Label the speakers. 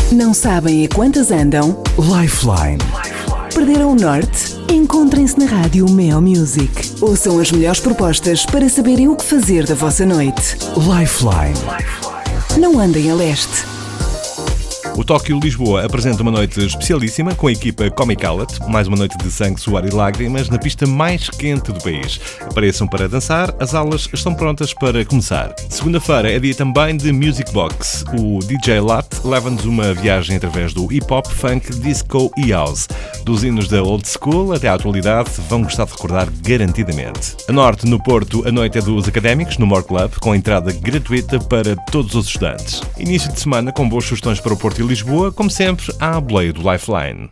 Speaker 1: Não sabem a quantas andam?
Speaker 2: Lifeline.
Speaker 1: Perderam o norte? Encontrem-se na rádio Mel Music. Ouçam as melhores propostas para saberem o que fazer da vossa noite.
Speaker 2: Lifeline.
Speaker 1: Não andem a leste.
Speaker 3: O Tóquio Lisboa apresenta uma noite especialíssima com a equipa Comic Outlet, mais uma noite de sangue, suor e lágrimas na pista mais quente do país. Apareçam para dançar, as aulas estão prontas para começar. Segunda-feira é dia também de Music Box. O DJ Lat leva-nos uma viagem através do hip-hop, funk, disco e house. Dos hinos da old school até à atualidade, vão gostar de recordar garantidamente. A norte, no Porto, a noite é dos académicos, no More Club, com entrada gratuita para todos os estudantes. Início de semana com boas sugestões para o Porto e Lisboa, como sempre, à boleia do Lifeline.